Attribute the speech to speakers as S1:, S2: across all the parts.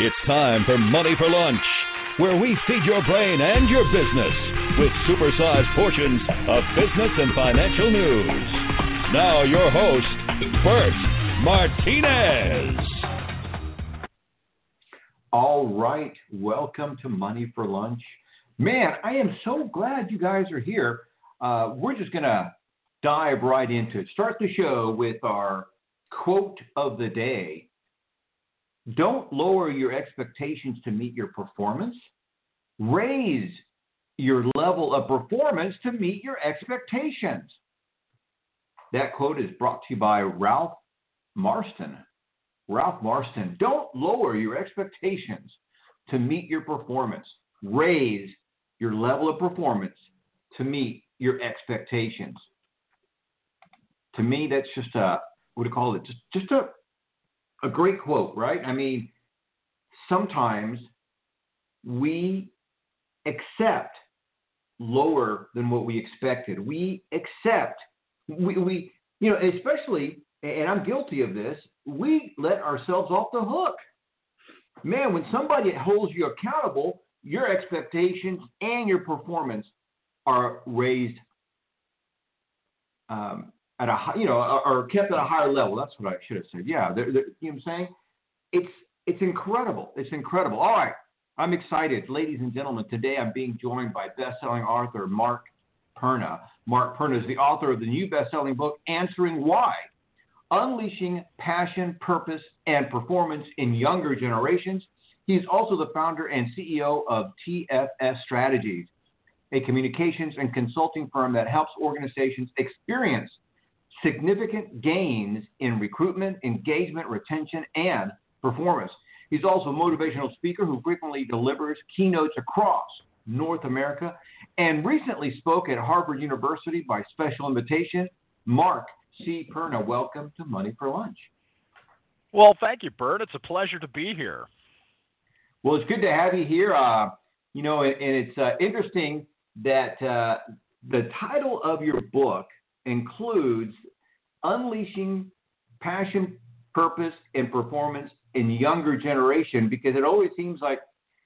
S1: It's time for Money for Lunch, where we feed your brain and your business with supersized portions of business and financial news. Now your host, Bert Martinez.
S2: All right, welcome to Money for Lunch. Man, I am so glad you guys are here. We're just going to dive right into it. Start the show with our quote of the day. Don't lower your expectations to meet your performance. Raise your level of performance to meet your expectations. That quote is brought to you by Ralph Marston. Ralph Marston, don't lower your expectations to meet your performance. Raise your level of performance to meet your expectations. To me, that's just a great quote, right? I mean, sometimes we accept lower than what we expected. We accept, especially, and I'm guilty of this, we let ourselves off the hook. Man, when somebody holds you accountable, your expectations and your performance are raised at a high, are kept at a higher level. That's what I should have said. Yeah, you know what I'm saying? It's incredible. It's incredible. All right, I'm excited, ladies and gentlemen. Today I'm being joined by best-selling author Mark Perna. Mark Perna is the author of the new best-selling book, Answering Why: Unleashing Passion, Purpose, and Performance in Younger Generations. He's also the founder and CEO of TFS Strategies, a communications and consulting firm that helps organizations experience significant gains in recruitment, engagement, retention, and performance. He's also a motivational speaker who frequently delivers keynotes across North America and recently spoke at Harvard University by special invitation. Mark C. Perna, welcome to Money for Lunch.
S3: Well, thank you, Bert. It's a pleasure to be here.
S2: Well, it's good to have you here. And it's interesting that the title of your book includes Unleashing Passion, Purpose, and Performance in Younger Generation, because it always seems like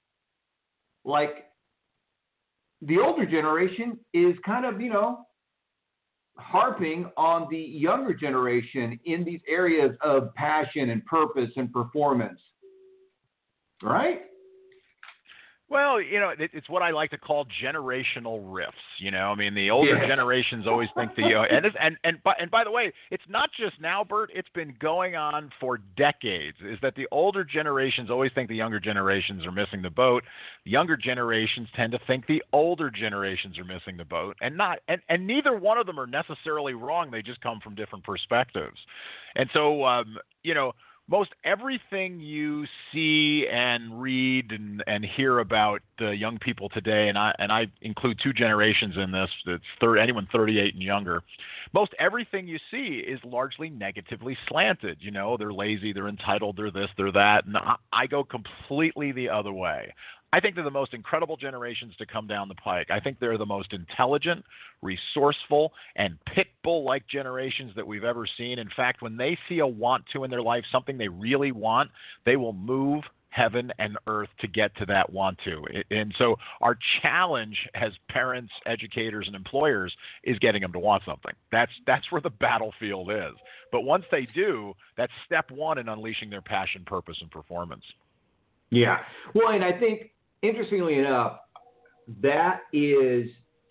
S2: the older generation is kind of, harping on the younger generation in these areas of passion and purpose and performance, right?
S3: Well, it's what I like to call generational rifts. The older generations always think and by the way, it's not just now, Bert. It's been going on for decades. Is that the older generations always think the younger generations are missing the boat? The younger generations tend to think the older generations are missing the boat, and neither one of them are necessarily wrong. They just come from different perspectives, and so most everything you see and read and hear about young people today, and I include two generations in this, it's anyone 38 and younger, most everything you see is largely negatively slanted. They're lazy, they're entitled, they're this, they're that, and I go completely the other way. I think they're the most incredible generations to come down the pike. I think they're the most intelligent, resourceful, and pit bull-like generations that we've ever seen. In fact, when they see a want to in their life, something they really want, they will move heaven and earth to get to that want to. And so our challenge as parents, educators, and employers is getting them to want something. That's where the battlefield is. But once they do, that's step one in unleashing their passion, purpose, and performance.
S2: Yeah. Well, and I think, interestingly enough, that is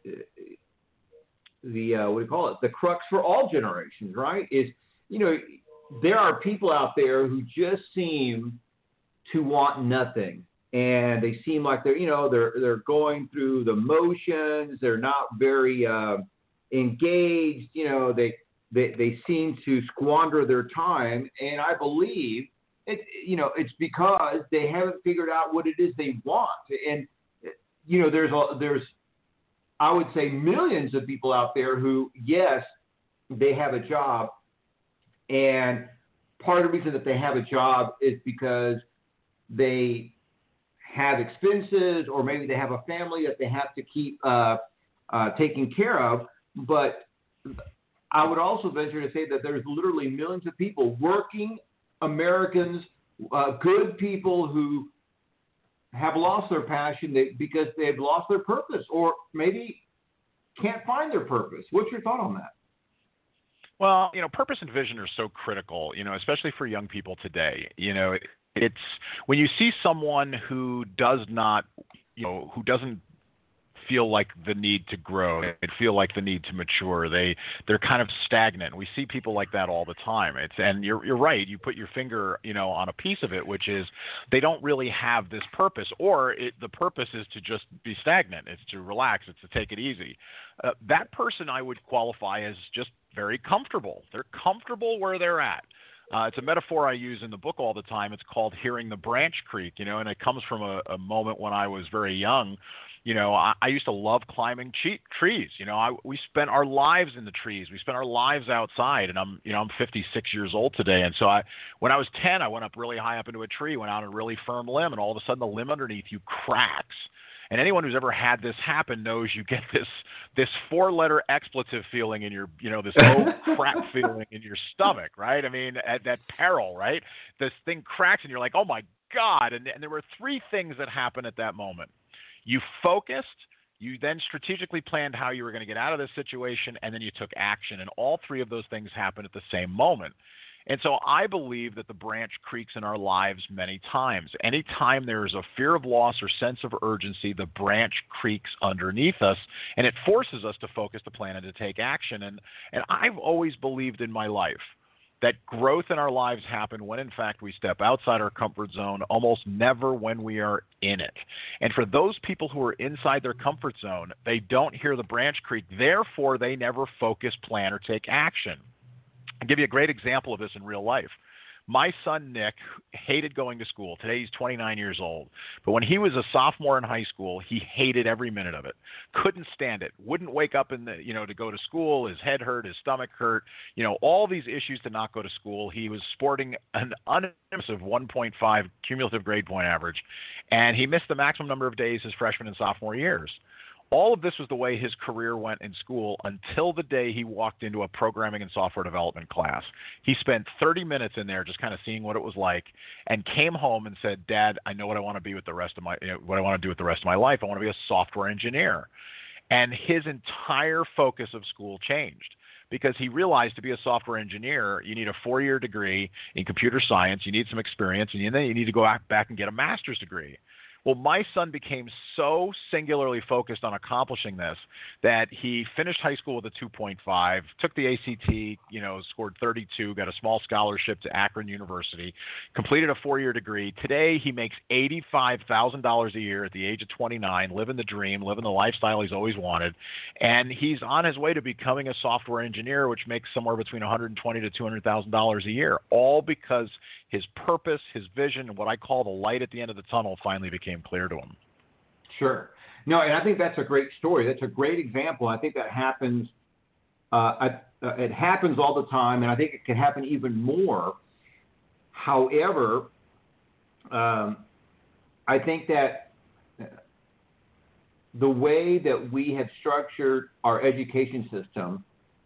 S2: the crux for all generations, right? Is, there are people out there who just seem to want nothing, and they seem like they're going through the motions. They're not very engaged. They seem to squander their time, and I believe it's because they haven't figured out what it is they want. And, there's, I would say, millions of people out there who, yes, they have a job. And part of the reason that they have a job is because they have expenses, or maybe they have a family that they have to keep taking care of. But I would also venture to say that there's literally millions of people, working Americans, good people who have lost their passion because they've lost their purpose, or maybe can't find their purpose. What's your thought on that?
S3: Well, purpose and vision are so critical, especially for young people today. It's when you see someone who does not, who doesn't feel like the need to grow, they feel like the need to mature. They're kind of stagnant. We see people like that all the time. And you're right. You put your finger, on a piece of it, which is they don't really have this purpose, or the purpose is to just be stagnant. It's to relax. It's to take it easy. That person I would qualify as just very comfortable. They're comfortable where they're at. It's a metaphor I use in the book all the time. It's called hearing the branch creak, and it comes from a moment when I was very young. I used to love climbing trees. We spent our lives in the trees. We spent our lives outside, and I'm 56 years old today. And so when I was 10, I went up really high up into a tree, went out on a really firm limb, and all of a sudden the limb underneath you cracks. And anyone who's ever had this happen knows you get this 4-letter expletive feeling in your, this oh crap feeling in your stomach, right? I mean, at that peril, right? This thing cracks and you're like, oh my God. And there were 3 things that happened at that moment. You focused, you then strategically planned how you were going to get out of this situation, and then you took action. And all 3 of those things happened at the same moment. And so I believe that the branch creaks in our lives many times. Anytime there is a fear of loss or sense of urgency, the branch creaks underneath us, and it forces us to focus, to plan, and to take action. And I've always believed in my life that growth in our lives happen when, in fact, we step outside our comfort zone, almost never when we are in it. And for those people who are inside their comfort zone, they don't hear the branch creak. Therefore, they never focus, plan, or take action. I'll give you a great example of this in real life. My son, Nick, hated going to school. Today he's 29 years old. But when he was a sophomore in high school, he hated every minute of it. Couldn't stand it. Wouldn't wake up to go to school. His head hurt, his stomach hurt. All these issues to not go to school. He was sporting an unimpressive 1.5 cumulative grade point average. And he missed the maximum number of days his freshman and sophomore years. All of this was the way his career went in school until the day he walked into a programming and software development class. He spent 30 minutes in there just kind of seeing what it was like, and came home and said, "Dad, I know what I want to be with the rest of my what I want to do with the rest of my life. I want to be a software engineer." And his entire focus of school changed, because he realized to be a software engineer, you need a 4-year degree in computer science, you need some experience, and then you need to go back and get a master's degree. Well, my son became so singularly focused on accomplishing this that he finished high school with a 2.5, took the ACT, scored 32, got a small scholarship to Akron University, completed a 4-year degree. Today, he makes $85,000 a year at the age of 29, living the dream, living the lifestyle he's always wanted. And he's on his way to becoming a software engineer, which makes somewhere between $120,000 to $200,000 a year, all because his purpose, his vision, and what I call the light at the end of the tunnel finally became clear to him.
S2: Sure. No, and I think that's a great story. That's a great example. I think that happens. It happens all the time, and I think it can happen even more. However, I think that the way that we have structured our education system,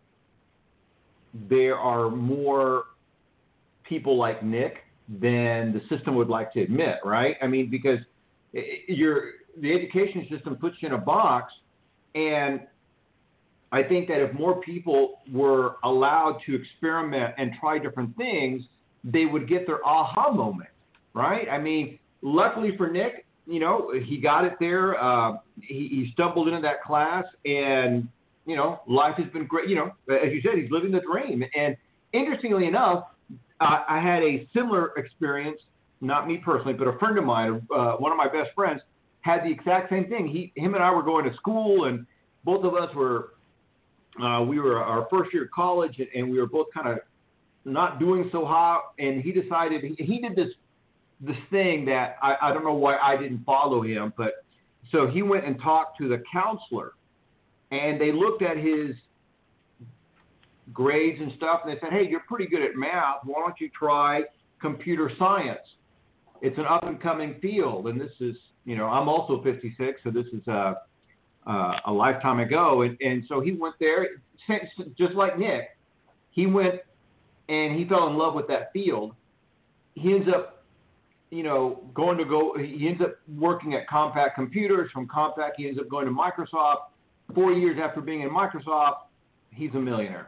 S2: there are more people like Nick than the system would like to admit, right? I mean, because the education system puts you in a box, and I think that if more people were allowed to experiment and try different things, they would get their aha moment, right? I mean, luckily for Nick, he got it there. He stumbled into that class, and, life has been great. As you said, he's living the dream. And interestingly enough, I had a similar experience, not me personally, but a friend of mine, one of my best friends, had the exact same thing. Him and I were going to school, and both of us were our first year of college, and we were both kind of not doing so hot. And he decided he did this thing that I don't know why I didn't follow him, but so he went and talked to the counselor, and they looked at his grades and stuff, and they said, "Hey, you're pretty good at math. Why don't you try computer science? It's an up-and-coming field." And this is, I'm also 56, so this is a lifetime ago. And so he went there, just like Nick. He went and he fell in love with that field. He ends up he ends up working at Compaq Computers. From Compaq, he ends up going to Microsoft. 4 years after being in Microsoft, he's a millionaire.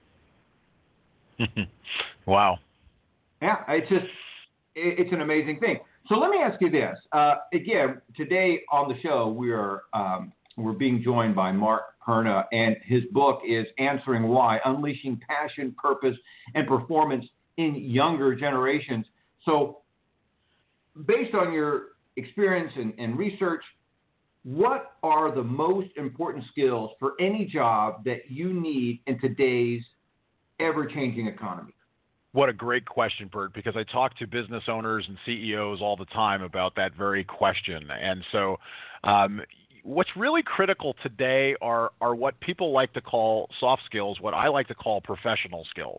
S3: Wow.
S2: Yeah, it's an amazing thing. So let me ask you this. Again, today on the show, we're being joined by Mark Perna, and his book is Answering Why, Unleashing Passion, Purpose, and Performance in Younger Generations. So based on your experience and research, what are the most important skills for any job that you need in today's ever-changing economy?
S3: What a great question, Bert, because I talk to business owners and CEOs all the time about that very question. And so what's really critical today are what people like to call soft skills, what I like to call professional skills.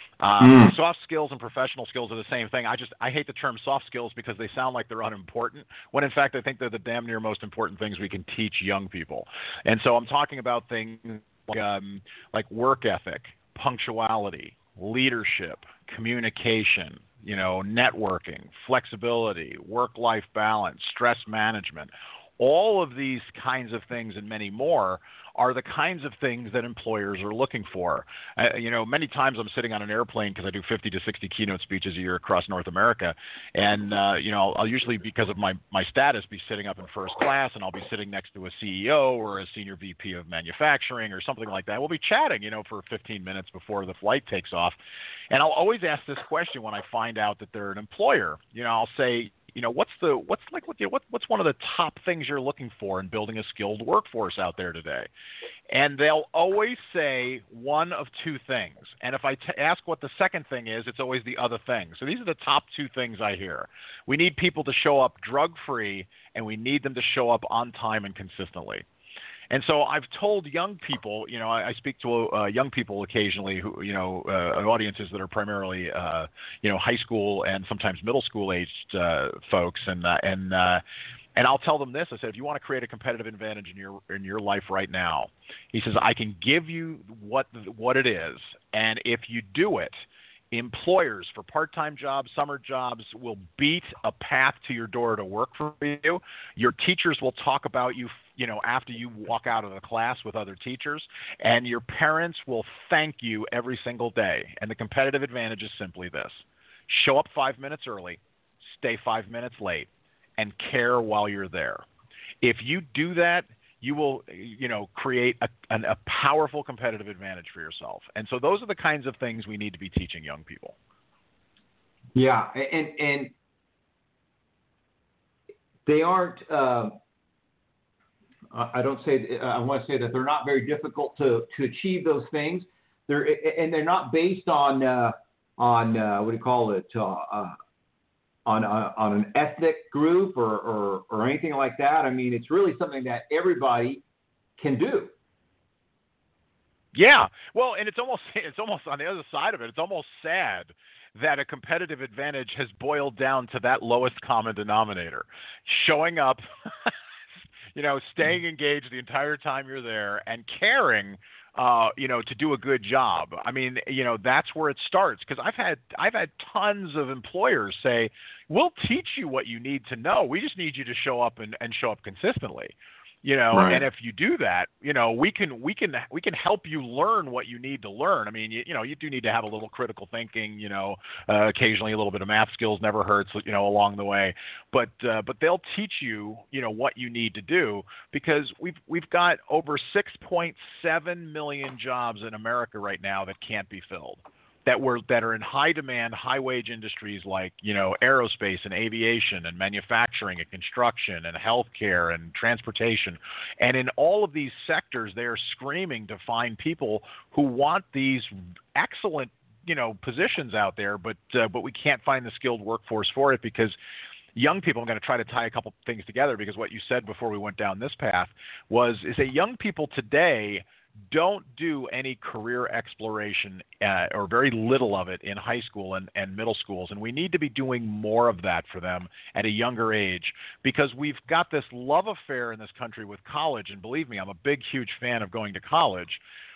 S3: Soft skills and professional skills are the same thing. I hate the term soft skills because they sound like they're unimportant, when in fact I think they're the damn near most important things we can teach young people. And so I'm talking about things like work ethic, punctuality, leadership, communication, networking, flexibility, work-life balance, stress management. All of these kinds of things and many more are the kinds of things that employers are looking for. Many times I'm sitting on an airplane because I do 50 to 60 keynote speeches a year across North America. And, I'll usually, because of my status, be sitting up in first class, and I'll be sitting next to a CEO or a senior VP of manufacturing or something like that. We'll be chatting, for 15 minutes before the flight takes off. And I'll always ask this question when I find out that they're an employer. I'll say, what's one of the top things you're looking for in building a skilled workforce out there today? And they'll always say one of two things. And if I ask what the second thing is, it's always the other thing. So these are the top two things I hear. We need people to show up drug-free, and we need them to show up on time and consistently. And so I've told young people, I speak to young people occasionally who, audiences that are primarily, high school and sometimes middle school aged folks. And I'll tell them this. I said, if you want to create a competitive advantage in your life right now, he says, I can give you what it is. And if you do it, employers for part-time jobs, summer jobs will beat a path to your door to work for you. Your teachers will talk about you, after you walk out of the class with other teachers, and your parents will thank you every single day. And the competitive advantage is simply this: show up 5 minutes early, stay 5 minutes late, and care while you're there. If you do that, you will, create a powerful competitive advantage for yourself. And so those are the kinds of things we need to be teaching young people.
S2: Yeah, and they aren't. I want to say that they're not very difficult to achieve those things. They're not based on what do you call it? On an ethnic group or anything like that. I mean, it's really something that everybody can do.
S3: Yeah. Well, and it's almost on the other side of it. It's almost sad that a competitive advantage has boiled down to that lowest common denominator. Showing up, staying engaged the entire time you're there and caring to do a good job. I mean, that's where it starts. Because I've had tons of employers say, "We'll teach you what you need to know. We just need you to show up and show up consistently." Right. And if you do that, we can help you learn what you need to learn. I mean, you do need to have a little critical thinking, occasionally a little bit of math skills never hurts, along the way. But they'll teach you, what you need to do, because we've got over 6.7 million jobs in America right now that can't be filled, that are in high demand, high wage industries like, aerospace and aviation and manufacturing and construction and healthcare and transportation. And in all of these sectors, they are screaming to find people who want these excellent, positions out there, but we can't find the skilled workforce for it because young people, I'm going to try to tie a couple things together, because what you said before we went down this path is that young people today don't do any career exploration or very little of it in high school and middle schools. And we need to be doing more of that for them at a younger age, because we've got this love affair in this country with college. And believe me, I'm a big, huge fan of going to college.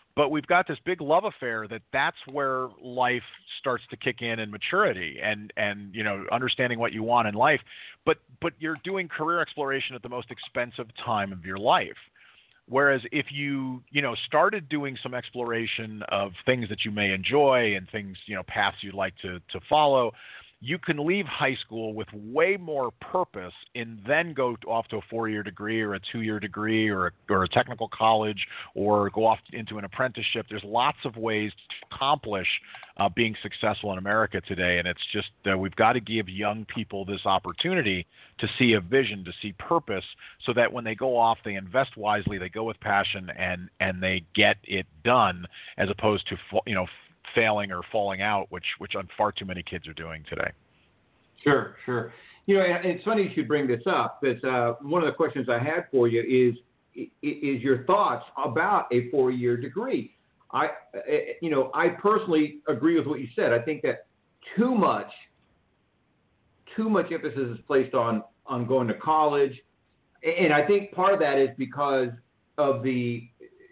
S3: But we've got this big love affair that's where life starts to kick in and maturity and understanding what you want in life. But you're doing career exploration at the most expensive time of your life. Whereas if you started doing some exploration of things that you may enjoy and things, paths you'd like to follow, you can leave high school with way more purpose and then go off to a 4-year degree or a 2-year degree or a technical college or go off into an apprenticeship. There's lots of ways to accomplish being successful in America today. And it's just we've got to give young people this opportunity to see a vision, to see purpose, so that when they go off, they invest wisely, they go with passion, and they get it done, as opposed to failing or falling out, which far too many kids are doing today.
S2: Sure. And it's funny you should bring this up, because one of the questions I had for you is your thoughts about a 4-year degree. I personally agree with what you said. I think that too much emphasis is placed on going to college, and I think part of that is because of the,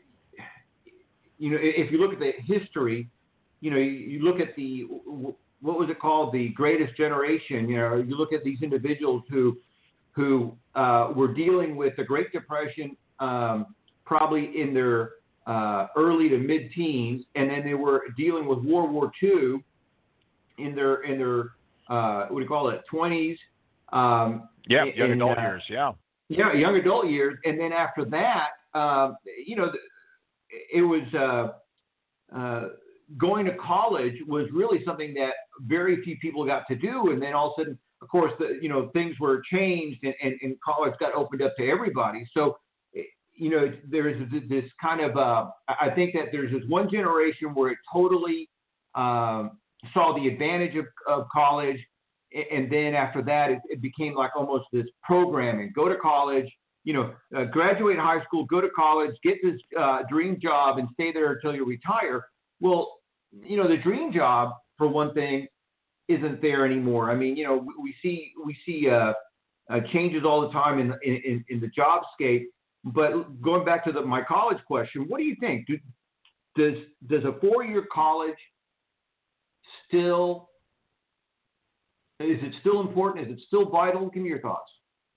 S2: if you look at the history. You look at what was it called? The Greatest Generation. You look at these individuals who were dealing with the Great Depression, probably in their early to mid-teens, and then they were dealing with World War II in their what do you call it, 20s.
S3: Young adult years. Yeah,
S2: young adult years, and then after that, it was. Going to college was really something that very few people got to do. And then all of a sudden, of course, things were changed and college got opened up to everybody. So, there's this kind of, I think that there's this one generation where it totally saw the advantage of college. And then after that, it became like almost this programming: go to college, graduate high school, go to college, get this dream job and stay there until you retire. Well, the dream job, for one thing, isn't there anymore. I mean, we see changes all the time in the jobscape. But going back to my college question, what do you think? Does a 4-year college is it still important? Is it still vital? Give me your thoughts.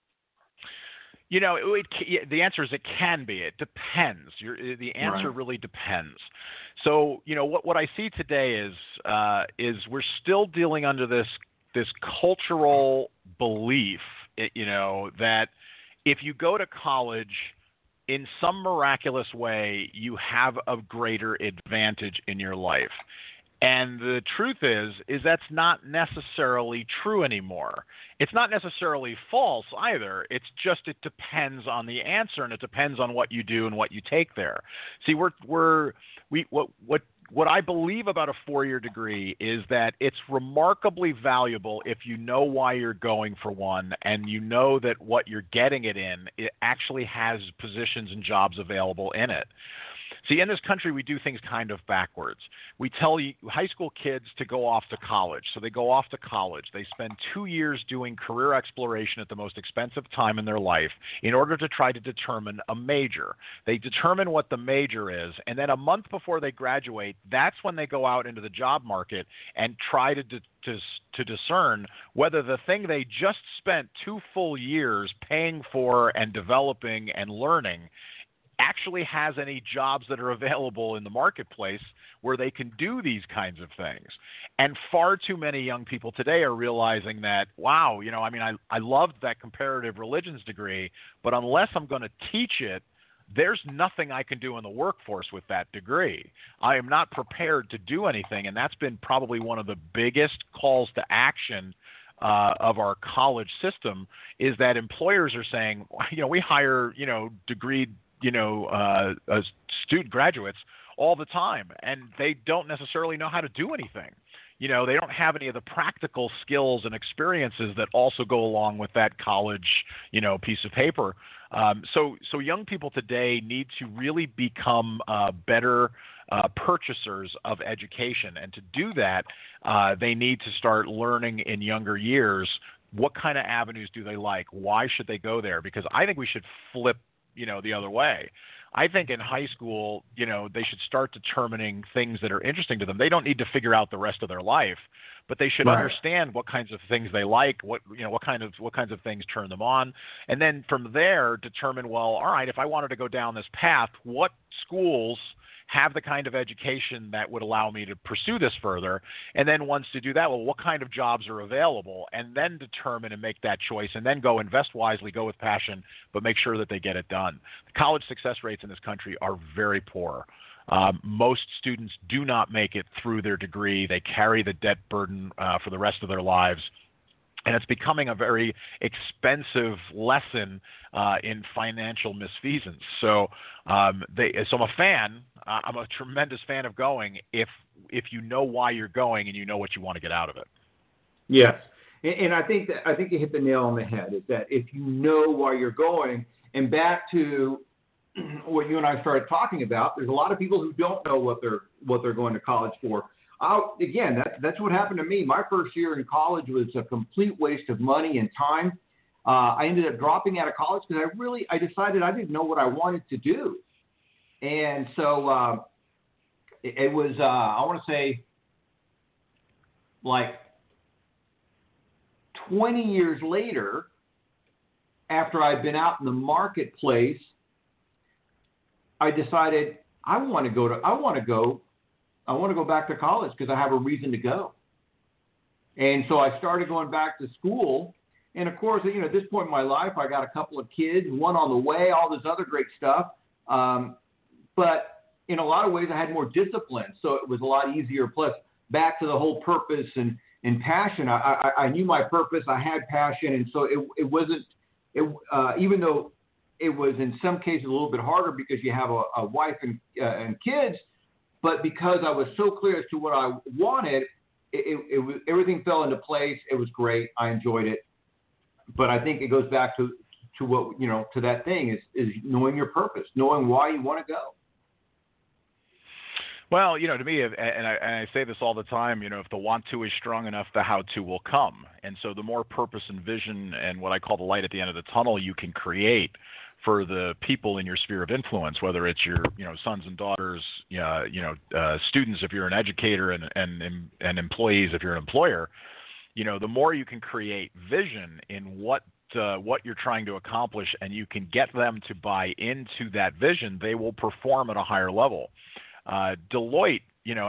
S3: The answer is it can be. It depends. The answer really depends. So, what I see today is we're still dealing under this cultural belief, that if you go to college, in some miraculous way, you have a greater advantage in your life. And the truth is that's not necessarily true anymore. It's not necessarily false either. It's just it depends on the answer, and it depends on what you do and what you take there. See, what I believe about a 4-year degree is that it's remarkably valuable if you know why you're going for one, and you know that what you're getting it actually has positions and jobs available in it. See, in this country, we do things kind of backwards. We tell high school kids to go off to college. So they go off to college. They spend 2 years doing career exploration at the most expensive time in their life in order to try to determine a major. They determine what the major is, and then a month before they graduate, that's when they go out into the job market and try to discern whether the thing they just spent 2 full years paying for and developing and learning actually has any jobs that are available in the marketplace where they can do these kinds of things. And far too many young people today are realizing that, wow, I loved that comparative religions degree, but unless I'm going to teach it, there's nothing I can do in the workforce with that degree. I am not prepared to do anything, and that's been probably one of the biggest calls to action of our college system, is that employers are saying, we hire, degreed student graduates all the time, and they don't necessarily know how to do anything. They don't have any of the practical skills and experiences that also go along with that college, piece of paper. So young people today need to really become better purchasers of education, and to do that, they need to start learning in younger years. What kind of avenues do they like? Why should they go there? Because I think we should flip the other way. I think in high school, they should start determining things that are interesting to them. They don't need to figure out the rest of their life, but they should understand what kinds of things they like, what kinds of things turn them on, and then from there determine, well, all right, if I wanted to go down this path, what schools have the kind of education that would allow me to pursue this further, and then once to do that, well, what kind of jobs are available, and then determine and make that choice, and then go invest wisely, go with passion, but make sure that they get it done. The college success rates in this country are very poor. Most students do not make it through their degree. They carry the debt burden for the rest of their lives. And it's becoming a very expensive lesson in financial misfeasance. So, so I'm a fan. I'm a tremendous fan of going if you know why you're going and you know what you want to get out of it.
S2: Yes, and I think you hit the nail on the head. Is that if you know why you're going, and back to what you and I started talking about, there's a lot of people who don't know what they're going to college for. That's what happened to me. My first year in college was a complete waste of money and time. I ended up dropping out of college because I decided I didn't know what I wanted to do. And so it was, I want to say, like 20 years later, after I'd been out in the marketplace, I decided I want to go back to college because I have a reason to go. And so I started going back to school. And of course, at this point in my life, I got a couple of kids, one on the way, all this other great stuff. But in a lot of ways, I had more discipline. So it was a lot easier. Plus, back to the whole purpose and passion. I knew my purpose. I had passion. And so it wasn't, even though it was in some cases a little bit harder because you have a wife and kids, but because I was so clear as to what I wanted, it was, everything fell into place. It was great. I enjoyed it. But I think it goes back to what, to that thing is knowing your purpose, knowing why you want to go.
S3: Well, to me, and I say this all the time, if the want to is strong enough, the how to will come. And so the more purpose and vision and what I call the light at the end of the tunnel you can create for the people in your sphere of influence, whether it's your sons and daughters, students if you're an educator, and employees if you're an employer, the more you can create vision in what you're trying to accomplish, and you can get them to buy into that vision, they will perform at a higher level. Deloitte,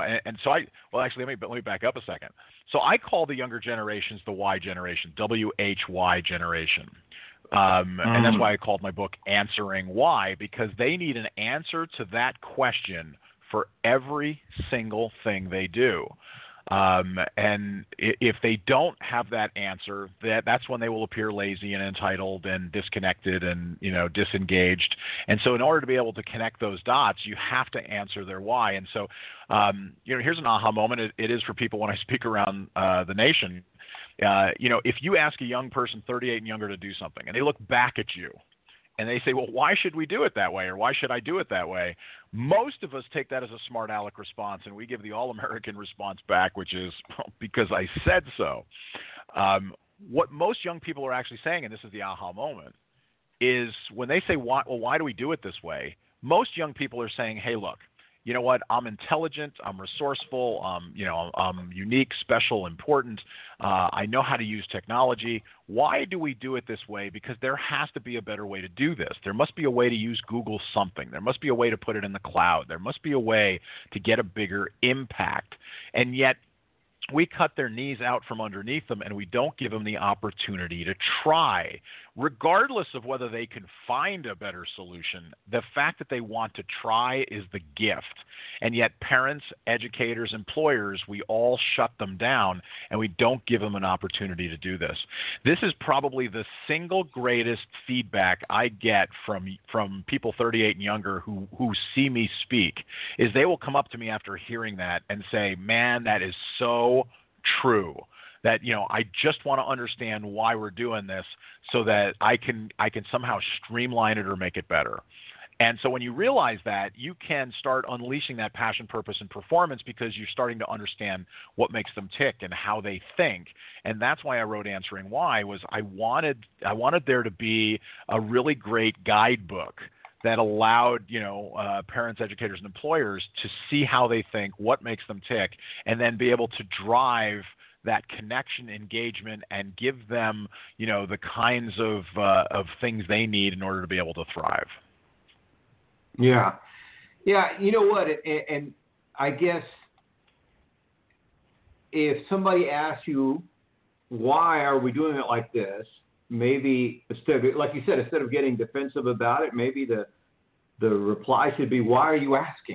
S3: let me back up a second. So I call the younger generations the Y generation, WHY generation. And that's why I called my book Answering Why, because they need an answer to that question for every single thing they do. And if they don't have that answer, that's when they will appear lazy and entitled and disconnected and, disengaged. And so in order to be able to connect those dots, you have to answer their why. And so, here's an aha moment. It is for people when I speak around the nation. If you ask a young person 38 and younger to do something and they look back at you and they say, well, why should we do it that way? Or why should I do it that way? Most of us take that as a smart aleck response, and we give the all-American response back, which is, well, because I said so. What most young people are actually saying, and this is the aha moment, is when they say, why do we do it this way? Most young people are saying, hey, look, you know what? I'm intelligent. I'm resourceful. I'm unique, special, important. I know how to use technology. Why do we do it this way? Because there has to be a better way to do this. There must be a way to use Google something. There must be a way to put it in the cloud. There must be a way to get a bigger impact. And yet, we cut their knees out from underneath them, and we don't give them the opportunity to try. Regardless of whether they can find a better solution, the fact that they want to try is the gift. And yet parents, educators, employers, we all shut them down, and we don't give them an opportunity to do this. This is probably the single greatest feedback I get from people 38 and younger who see me speak, is they will come up to me after hearing that and say, man, that is so true. That, I just want to understand why we're doing this so that I can somehow streamline it or make it better. And so when you realize that, you can start unleashing that passion, purpose, and performance because you're starting to understand what makes them tick and how they think. And that's why I wrote Answering Why, was I wanted there to be a really great guidebook that allowed, parents, educators, and employers to see how they think, what makes them tick, and then be able to drive that connection, engagement, and give them, the kinds of things they need in order to be able to thrive.
S2: Yeah. You know what? And I guess if somebody asks you, why are we doing it like this? Maybe instead of getting defensive about it, maybe the reply should be, why are you asking?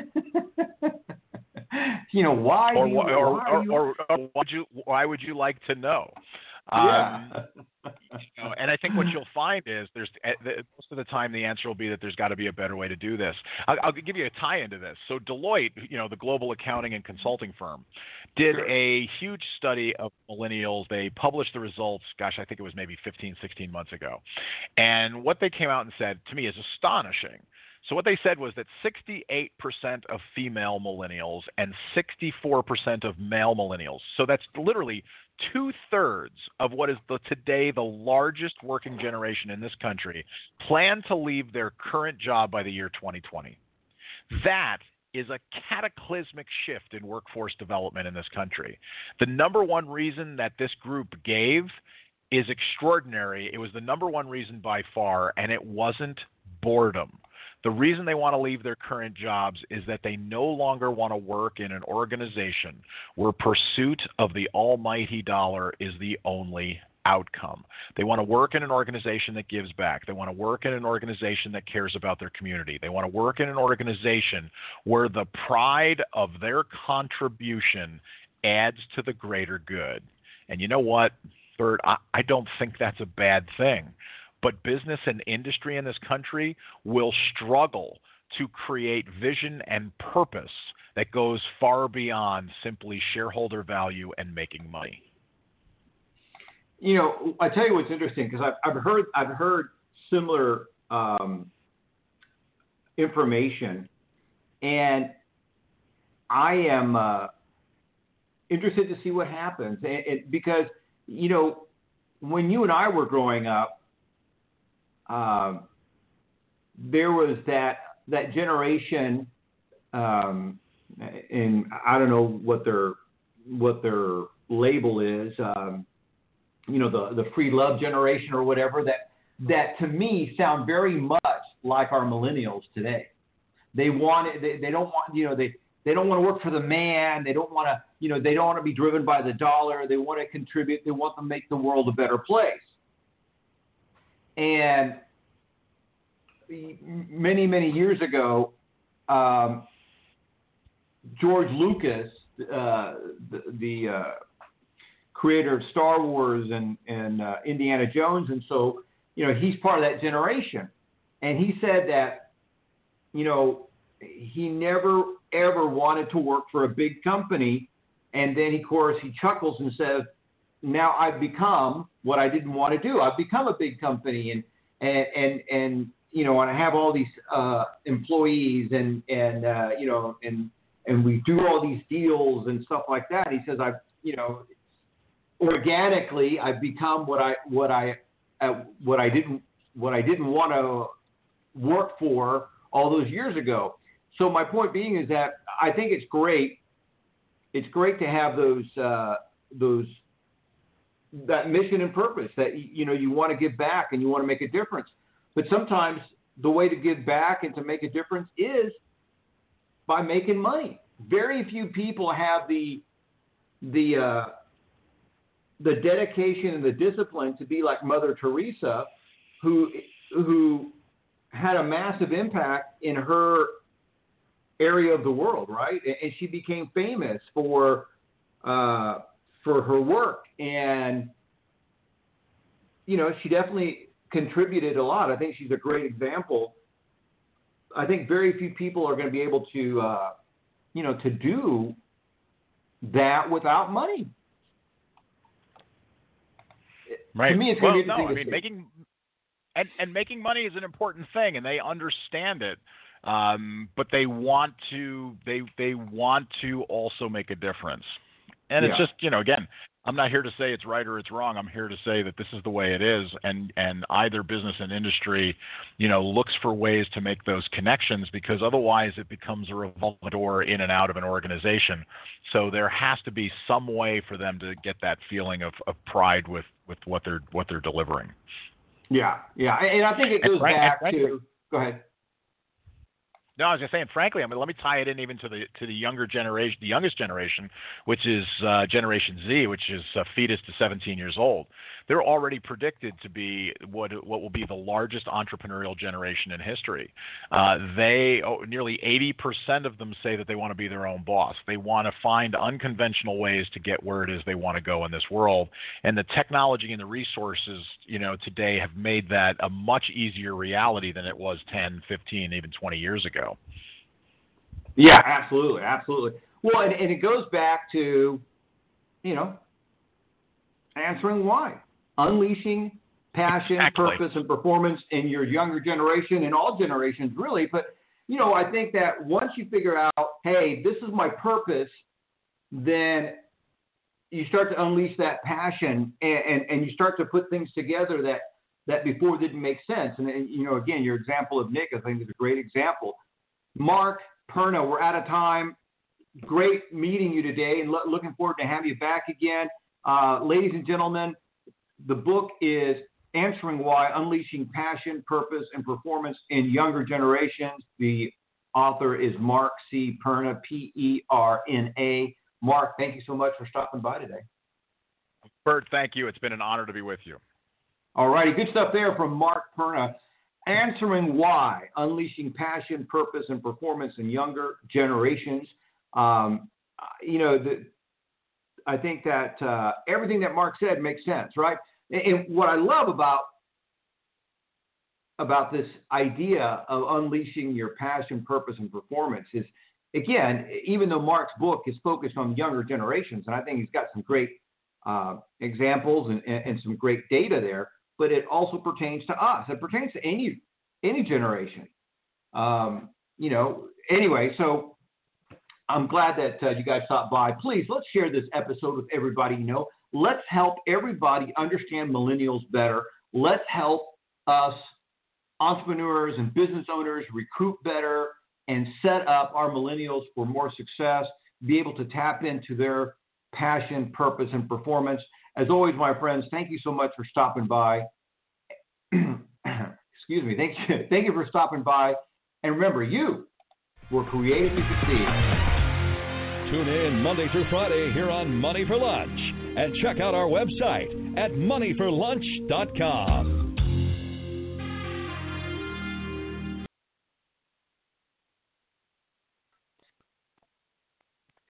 S3: Why would you like to know?
S2: Yeah.
S3: And I think what you'll find is most of the time the answer will be that there's got to be a better way to do this. I'll give you a tie into this. So Deloitte, the global accounting and consulting firm, did a huge study of millennials. They published the results, I think it was maybe 15, 16 months ago. And what they came out and said to me is astonishing. So what they said was that 68% of female millennials and 64% of male millennials, so that's literally 2/3 of what is today the largest working generation in this country, plan to leave their current job by the year 2020. That is a cataclysmic shift in workforce development in this country. The number one reason that this group gave is extraordinary. It was the number one reason by far, and it wasn't boredom. The reason they want to leave their current jobs is that they no longer want to work in an organization where pursuit of the almighty dollar is the only outcome. They want to work in an organization that gives back. They want to work in an organization that cares about their community. They want to work in an organization where the pride of their contribution adds to the greater good. And you know what, Bert, I don't think that's a bad thing. But business and industry in this country will struggle to create vision and purpose that goes far beyond simply shareholder value and making money.
S2: I tell you what's interesting, because I've heard similar information, and I am interested to see what happens. Because when you and I were growing up, there was that generation, and I don't know what their label is, the free love generation or whatever, that to me sound very much like our millennials today. They don't want to work for the man. They don't want to be driven by the dollar. They want to contribute. They want to make the world a better place. And many, many years ago, George Lucas, the creator of Star Wars and Indiana Jones, and so he's part of that generation. And he said that he never ever wanted to work for a big company, and then of course he chuckles and says, now I've become what I didn't want to do. I've become a big company, and I have all these employees, and we do all these deals and stuff like that. He says organically I've become what I didn't want to work for all those years ago. So my point being is that I think it's great. It's great to have that mission and purpose that you want to give back and you want to make a difference. But sometimes the way to give back and to make a difference is by making money. Very few people have the dedication and the discipline to be like Mother Teresa, who had a massive impact in her area of the world, right? And she became famous for her work, and she definitely contributed a lot. I think she's a great example. I think very few people are going to be able to to do that without money.
S3: Right.
S2: To me, it's going to be interesting to see.
S3: and making money is an important thing, and they understand it. But they want to also make a difference. And it's just, again, I'm not here to say it's right or it's wrong. I'm here to say that this is the way it is, and either business and industry, looks for ways to make those connections, because otherwise it becomes a revolving door in and out of an organization. So there has to be some way for them to get that feeling of pride with what they're delivering.
S2: Yeah, and I think it goes back to. Go ahead.
S3: No, I was just saying, frankly, let me tie it in even to the younger generation, the youngest generation, which is Generation Z, which is fetus to 17 years old. They're already predicted to be what will be the largest entrepreneurial generation in history. Nearly 80% of them say that they want to be their own boss. They want to find unconventional ways to get where it is they want to go in this world. And the technology and the resources, today have made that a much easier reality than it was 10, 15, even 20 years ago.
S2: Yeah, absolutely. Well, and it goes back to, answering why. Unleashing passion, purpose, and performance in your younger generation, and all generations, really. But, I think that once you figure out, hey, this is my purpose, then you start to unleash that passion, and you start to put things together that before didn't make sense. And again, your example of Nick, I think, is a great example. Mark Perna, we're out of time. Great meeting you today, and looking forward to having you back again. Ladies and gentlemen, the book is Answering Why, Unleashing Passion, Purpose, and Performance in Younger Generations. The author is Mark C. Perna, Perna. Mark, thank you so much for stopping by today.
S3: Bert, thank you. It's been an honor to be with you.
S2: All righty, good stuff there from Mark Perna. Answering Why, Unleashing Passion, Purpose, and Performance in Younger Generations. I think that everything that Mark said makes sense, right? And what I love about this idea of unleashing your passion, purpose, and performance is, again, even though Mark's book is focused on younger generations, and I think he's got some great examples and some great data there, but it also pertains to us. It pertains to any generation. Anyway, so I'm glad that you guys stopped by. Please, let's share this episode with everybody you know. Let's help everybody understand millennials better. Let's help us, entrepreneurs and business owners, recruit better and set up our millennials for more success, be able to tap into their passion, purpose, and performance. As always, my friends, thank you so much for stopping by. Excuse me. Thank you for stopping by. And remember, you were created to succeed.
S1: Tune in Monday through Friday here on Money for Lunch, and check out our website at moneyforlunch.com.